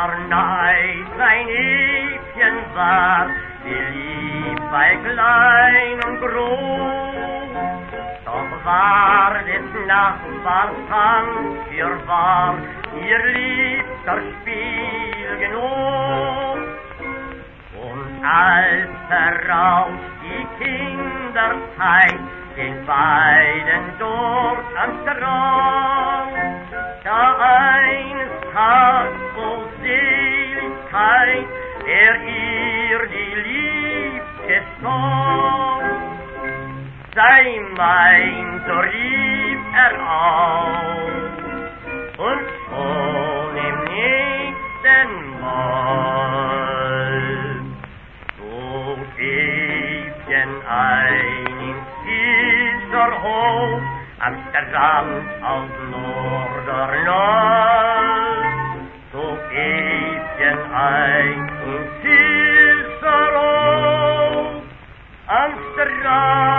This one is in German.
gar neid sein Liebchen war, beliebt bei klein und groß. Doch war des Nachbars Hand fürwahr ihr liebster Spielgenoss. Und als heraus die Kinderzeit den beiden dort am Strand, da eines Tages voll Seligkeit ihr die Liebste stand. Sei mein, so rief auf, und schon im nächsten Mal zog Evchen ein ins Fischerhof am Strand aus Norderney. Zog Evchen ein ins Fischerhof am Strand